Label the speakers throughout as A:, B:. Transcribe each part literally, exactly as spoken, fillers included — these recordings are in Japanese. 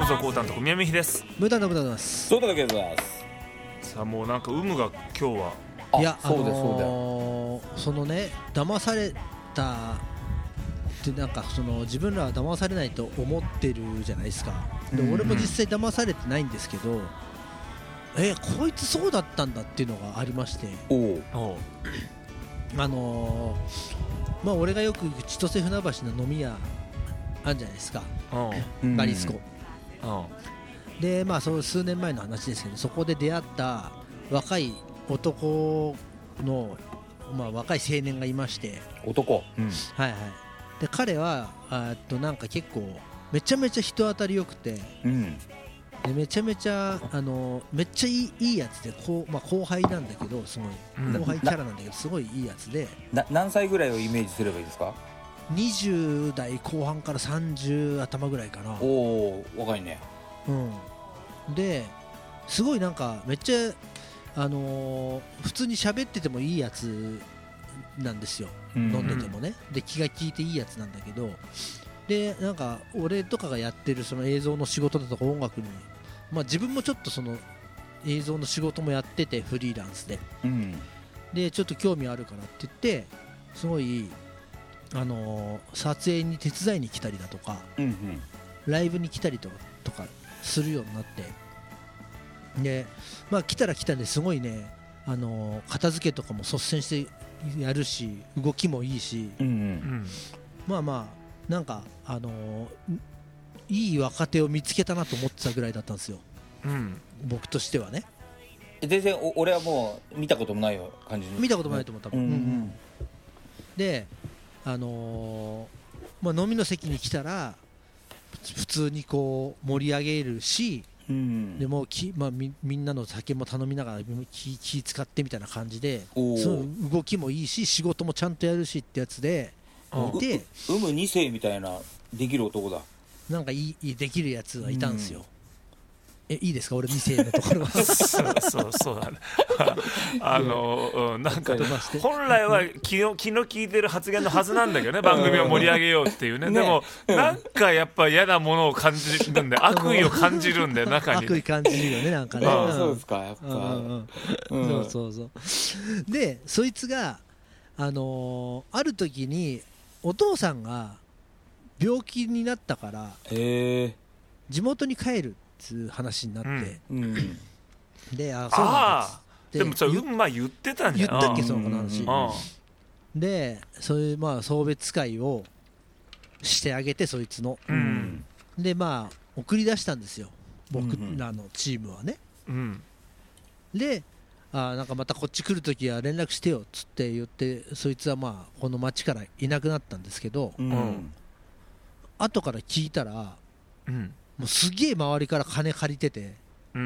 A: 走行担当宮見です。
B: 無駄な無駄です。
C: そうだけどだ
A: す。さあもうなんか有無が今日は、
B: いや
C: そうだ、
B: あのー、そのね騙されたってなんかその自分らは騙されないと思ってるじゃないですか。で、うんうん、俺も実際騙されてないんですけど、えこいつそうだったんだっていうのがありまして、
C: おお
B: あのー、まあ俺がよく千歳船橋の飲み屋あるじゃないですか、バリスコ、うん、でまあそう数年前の話ですけど、そこで出会った若い男の、まあ、若い青年がいまして、
C: 男、
B: うん、はいはい。で彼はあっとなんか結構めちゃめちゃ人当たり良くて、うん、でめちゃめちゃあのめっちゃいい、いいやつでこう、まあ、後輩なんだけどすごい、うん、後輩キャラなんだけどすごいいいやつで、
C: な何歳ぐらいをイメージすればいいですか？
B: にじゅう代後半からさんじゅう頭ぐらいかな。
C: おお若いね。
B: うん、ですごいなんかめっちゃあのー、普通に喋っててもいいやつなんですよ、うん、飲んでてもね。で気が利いていいやつなんだけど、でなんか俺とかがやってるその映像の仕事だとか音楽に、まあ、自分もちょっとその映像の仕事もやっててフリーランスで、うん、でちょっと興味あるからって言ってすごい、あのー、撮影に手伝いに来たりだとか、うんうん、ライブに来たりとか、とかするようになって、でまあ、来たら来たですごいね、あのー、片付けとかも率先してやるし動きもいいし、うんうん、まあまあなんか、あのー、いい若手を見つけたなと思ってたぐらいだったんですよ、うん、僕としてはね。
C: 全然俺はもう見たこともないよ感じに
B: 見たこともないと思った、うんうん、で、あのーまあ、飲みの席に来たら普通にこう盛り上げるし、うん、でもき、まあ、み, みんなの酒も頼みながら 気, 気使ってみたいな感じで、その動きもいいし仕事もちゃんとやるしってやつで、で
C: うむに世みたいなできる男だ。
B: なんかいいできるやつがいたんですよ、うん、えいいですか俺に世のところは
A: そうそうそうだねあの、うん、なんか本来は気の気の利いてる発言のはずなんだけどね番組を盛り上げようっていうね。でもなんかやっぱ嫌なものを感じるんで悪意を感じるんで中に
B: 悪意感じるよねなんかね。
C: ああそうですかやっぱ、
B: うんうん、そうそうそうでそいつがあのー、ある時にお父さんが病気になったから地元に帰るっていう話になって、うんうん、であそうなんです
A: でもさうんまあ言ってたんじゃん。
B: 言ったっけその子の話、うん、でそういうまあ送別会をしてあげてそいつの、うん、でまあ送り出したんですよ僕らのチームはね、うん、であなんかまたこっち来るときは連絡してよっつって言ってそいつはまあこの町からいなくなったんですけど、うん、後から聞いたら、うん、もうすげえ周りから金借りてて、うん、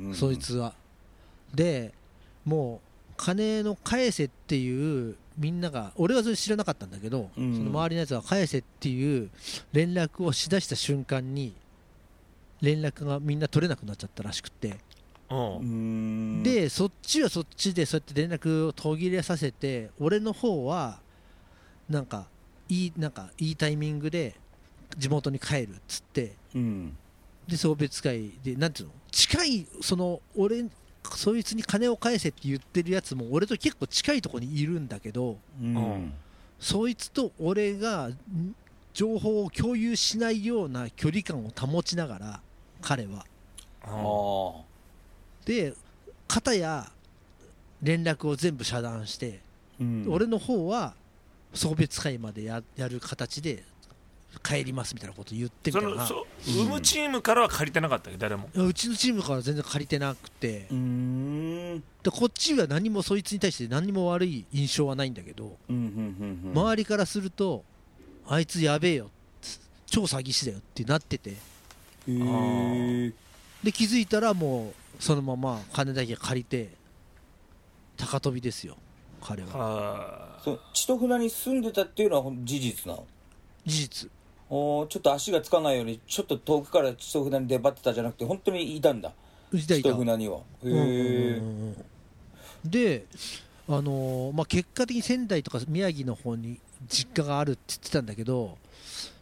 B: そいつはでもう金の返せっていうみんなが俺はそれ知らなかったんだけど、うん、その周りのやつが返せっていう連絡をしだした瞬間に連絡がみんな取れなくなっちゃったらしくて、でそっちはそっちでそうやって連絡を途切れさせて俺の方はなんかいいなんかいいタイミングで地元に帰るっつって、うん、で送別会でなんていうの近いその俺そいつに金を返せって言ってるやつも俺と結構近いところにいるんだけど、うん、そいつと俺が情報を共有しないような距離感を保ちながら彼はあで片や連絡を全部遮断して、うん、俺の方は送別会まで や, やる形で帰りますみたいなこと言ってみたいな。
A: そのうむチームからは借りてなかったっけ誰も。
B: うちのチームから全然借りてなくて、うーんでこっちは何もそいつに対して何も悪い印象はないんだけど、うんうんうんうん、周りからするとあいつやべえよ超詐欺師だよってなってて、へーで気づいたらもうそのまま金だけ借りて高飛びですよ彼は。
C: そう千歳船に住んでたっていうのは事実なの？
B: 事実。
C: おちょっと足がつかないようにちょっと遠くから千歳船に出張ってたじゃなくて本当にいたんだ千歳船には。へー、うんうんうん、
B: で、あのーまあ、結果的に仙台とか宮城の方に実家があるって言ってたんだけど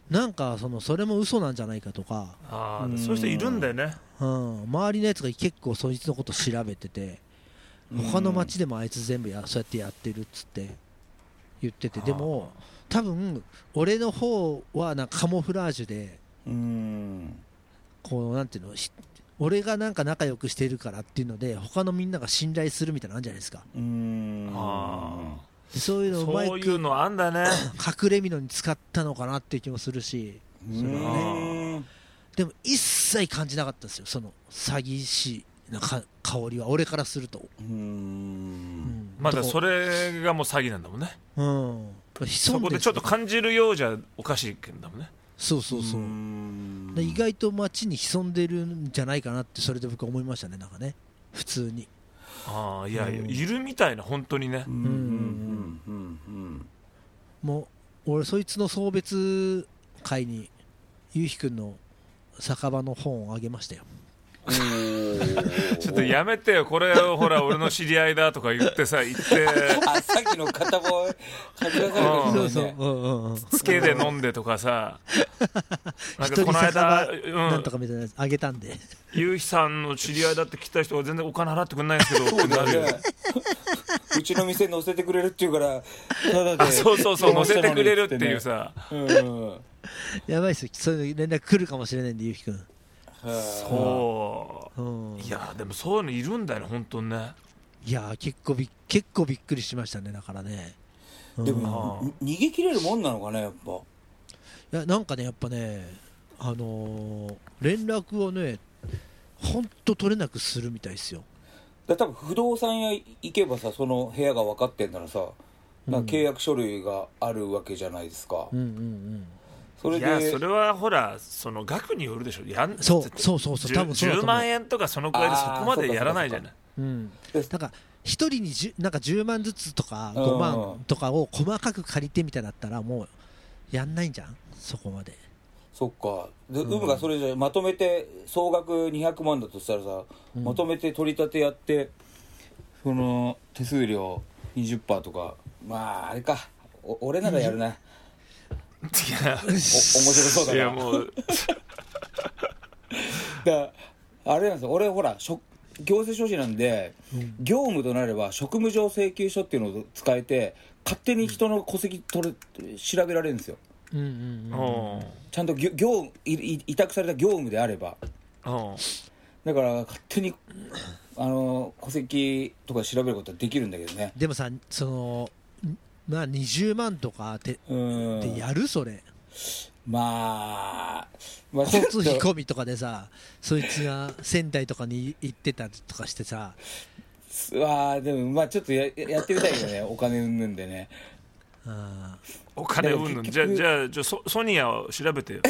B: なんかそのそれも嘘なんじゃないかとか、
A: あそういう人いるんだよね、
B: うん、周りのやつが結構そいつのこと調べてて、他の町でもあいつ全部やそうやってやってるっつって言ってて、でも多分俺の方はなんかカモフラージュで、うん、こうなんていうの、俺がなんか仲良くしてるからっていうので他のみんなが信頼するみたいなのあるんじゃないですか。うーん、あそういうのうまいく
A: そういうのあんだね
B: 隠れ蓑に使ったのかなっていう気もするし、それはね、でも一切感じなかったですよ、その詐欺師なか香りは俺からすると。うーん、うん、
A: まだそれがもう詐欺なんだもんね、うん、そこでちょっと感じるようじゃおかしいけんだもんね。
B: そうそうそう、う意外と街に潜んでるんじゃないかなってそれで僕は思いましたね、なんかね、普通に。
A: ああいやいや、うん、いるみたいな本当にね。うんうんうん
B: うん、もう俺そいつの送別会にゆうひくんの酒場の本をあげましたよ。
A: ちょっとやめてよ、これをほら俺の知り合いだとか言ってさ言って
C: あさっきの片棒書き出されてる
A: ね、つけで飲んでとかさ
B: なんかこの間なんとかみたいなやつあげたんで、
A: ゆうひさんの知り合いだって来た人が全然お金払ってくれないんですけどってなるよ
C: うちの店載せてくれるっていうからただで
A: そうそうそう載せてくれるっていうさ、うん、
B: やばいっすよ、そういう連絡来るかもしれないんでゆうひくん。
A: そう、うん、いやでもそういうのいるんだよね本当にね。
B: いや結構び結構びっくりしましたね、だからね、
C: うん、でも、うん、逃げ切れるもんなのかねやっぱ。い
B: やなんかねやっぱねあのー、連絡をね本当取れなくするみたいですよ。
C: だ多分不動産屋行けばさその部屋が分かってんならさ、なんか契約書類があるわけじゃないですか、うんうんうん、
A: それでいやそれはほらその額によるでしょ。やん
B: そうそうそうそう多分そうだと思う。じゅうまん
A: えんとかそのくらいでそこまでやらないじゃない。
B: うん、なんかひとりになんかじゅうまんずつとかごまんとかを細かく借りてみたいだったらもうやんないんじゃんそこまで。
C: そっかで、うん、ウムがそれじゃまとめて総額にひゃくまんだとしたらさ、うん、まとめて取り立てやってその手数料 にじゅっパーセント とかまああれかお俺ならやるな。いやお面白そうだな。いやもうだあれなんですよ俺ほら行政書士なんで、うん、業務となれば職務上請求書っていうのを使えて勝手に人の戸籍取れ調べられるんですよ、うんうんうん、ちゃんと業業委託された業務であればだから勝手にあの戸籍とか調べることはできるんだけどね。
B: でもさそのまあにじゅうまんとかででやるそれ
C: まあ、まあ、
B: 交通費込みとかでさそいつが仙台とかに行ってたりとかしてさ
C: あでもまあちょっと や, やってみたいよねお金うんぬんでね。
A: あお金うんぬんじゃじゃあじゃソソニアを調べてよ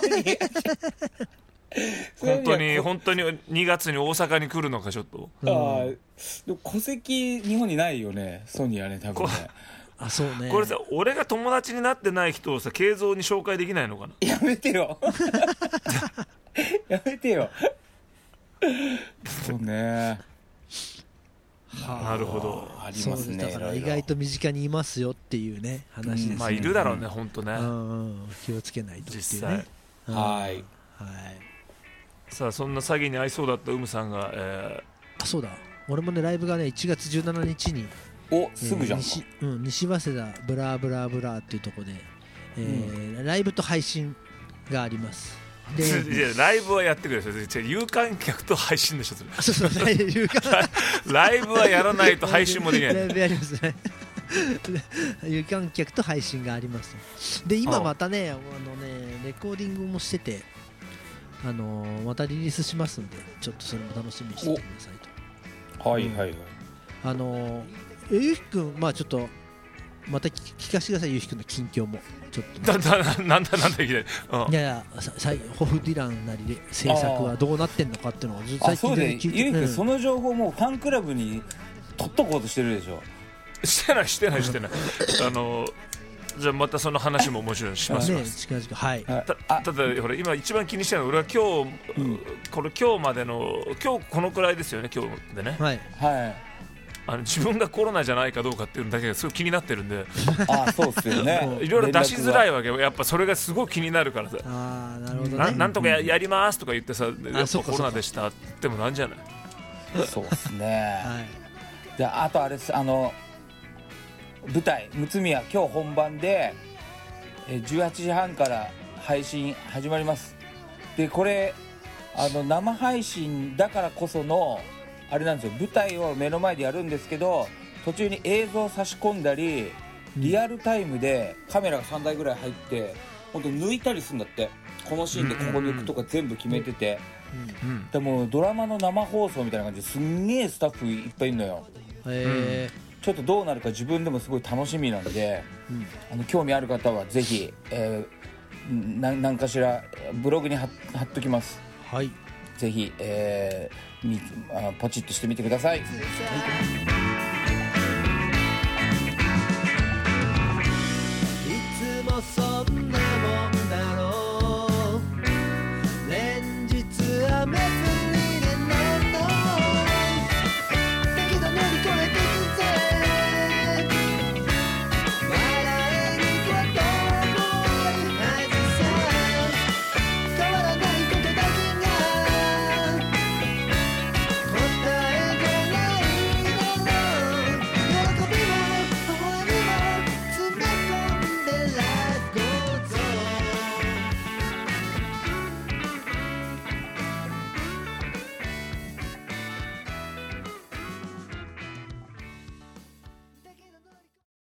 A: 本当に本当ににがつに大阪に来るのかちょっと。ああ
C: でも戸籍日本にないよねソニアね多分ね。
B: あそうね、
A: これさ俺が友達になってない人をさ慶三に紹介できないのかな。
C: やめてよやめてよそうね
B: は
A: あ、なるほど
C: ありますね。
B: だから意外と身近にいますよっていうね話ですね、うん、
A: まあいるだろうね本当ね、
B: うんうん、気をつけないとっていうね
A: 実際、
C: うん、はい、はい、
A: さあそんな詐欺に遭いそうだったウムさんが、え
B: ー、あそうだ俺もねライブがねいちがつじゅうしちにちに
C: おすぐじゃんか、
B: 西、うん、西早稲田ブラブラブラっていうところで、えーうん、ライブと配信があります。
A: でいやライブはやってくれ有観客と配信でしょそれ。
B: そうそう有観
A: ライブはやらないと配信もできない。
B: ライブやりますね有観客と配信があります。で今またねあのねレコーディングもしててあのー、またリリースしますんでちょっとそれも楽しみにしててくださいと。
C: はいはいはい、
B: あのーゆうひくん、まあちょっとまた聞かせてくださいゆうひくんの近況もちょっと、ね、
A: だだなんだなんだいきなり、
B: うん、いやいやホフディランなりで制作はどうなってんのかっていうのをずっと最近で聞いて。
C: ゆうひくんその情報もファンクラブに取っとこうとしてるでしょ。
A: してないしてないしてないあのじゃあまたその話ももちろんしますね
B: 近々はい。
A: た, ただほら今一番気にしてるのは俺は今日、うん、この今日までの今日このくらいですよね今日でね。
C: はいはい
A: あの自分がコロナじゃないかどうかっていうのだけがすごい気になってるんで
C: あそうっすよね
A: いろいろ出しづらいわけよ。やっぱそれがすごい気になるからさ。
B: あなるほど、ね、
A: な, なんとか や, やりますとか言ってさ、やっぱコロナでしたって言ってもなんじゃない。
C: そうっすね、
B: はい、
C: であとあれですあの舞台むつみや今日本番でじゅうはちじはんから配信始まります。でこれあの生配信だからこそのあれなんですよ。舞台を目の前でやるんですけど途中に映像を差し込んだりリアルタイムでカメラがさんだいぐらい入って本当抜いたりするんだって。このシーンでここ抜くとか全部決めてて、うんうん、でもドラマの生放送みたいな感じですんげえスタッフいっぱいいるのよ。へー、ちょっとどうなるか自分でもすごい楽しみなんで、うん、あの興味ある方はぜひ、えー、な何かしらブログに貼っときます。
B: はい、
C: ぜひ、えー、みあポチッとしてみてください。はい。